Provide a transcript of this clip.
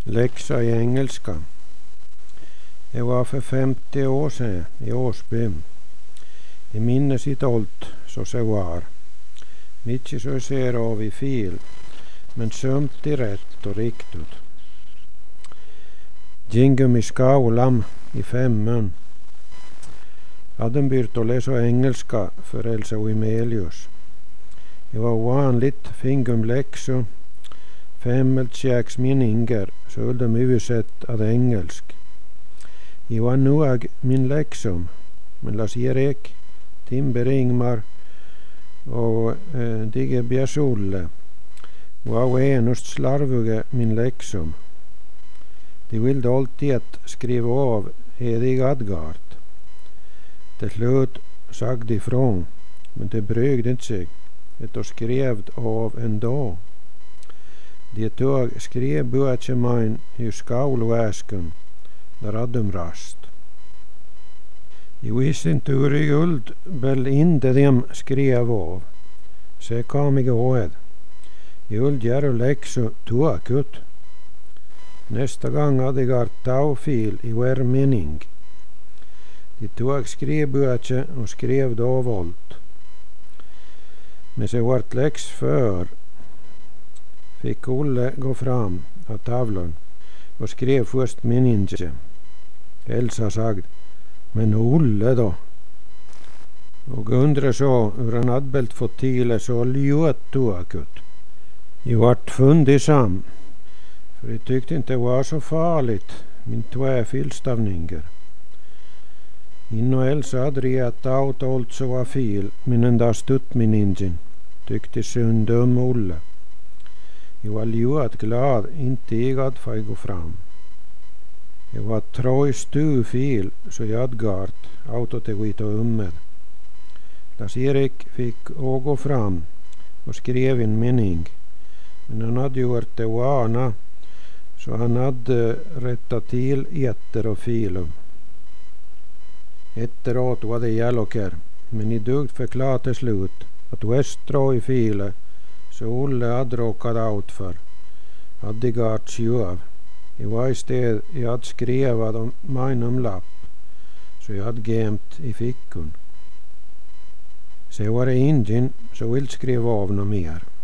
Läxa i engelska. Det var för 50 år sedan i Åsby. I minne sitt allt så se var. Mycket så ser av i fel, men sömt i rätt och riktigt. Gingum i skolan i 5:an. Hade börjat att läsa engelska för Elsa och Emelius. Det var vanligt fingum läxor. 5 eller 6 meningar så höll de översatt av engelsk. Det var nog min läxom, men Lars-Erik, Timber Ingmar och Digge Bjärsolle var enast slarviga min läxom. De ville alltid att skriva av Edig Adgard. Till slut sagde de ifrån, men det brögde inte sig. Det skrev av en dag. De tog skrev bötje min i skolväsken, där hade de rast. Jag visste inte hur i guld, väl inte dem skrev av. Så kom jag ihåg. Guld gör läxor tåkut. Nästa gång hade jag tavfil i var mening. De tog skrivbötje och skrev av allt. Men så vart läx för fick Olle gå fram av tavlan och skrev först meningen. Elsa sagde, men Olle då? Och undrar så hur han hade fått till så ljöt tåkut. Jag vart fundersam, för jag tyckte inte det var så farligt, min 2 filstavningar. Innan Elsa hade rätt out allt så var fel, men en dag stutt min ingen, tyckte synd om Olle. Jag var ljuat glad, inte jag hade fått gå fram. Jag var 3 stu fel, så jag hade gart, autot är vita med. Lars-Erik fick gå fram och skrev en mening, men han hade gjort det vana, så han hade rättat till etter och filum. Efteråt var det jälloker, men i dugt förklarade till slut att Westra i file så Olle hade råkat out för. Hade gart sjöv. I varje sted jag hade skrivat om min lapp, så jag hade gemt i fickan. Så var det ingen så vill skriva av något mer.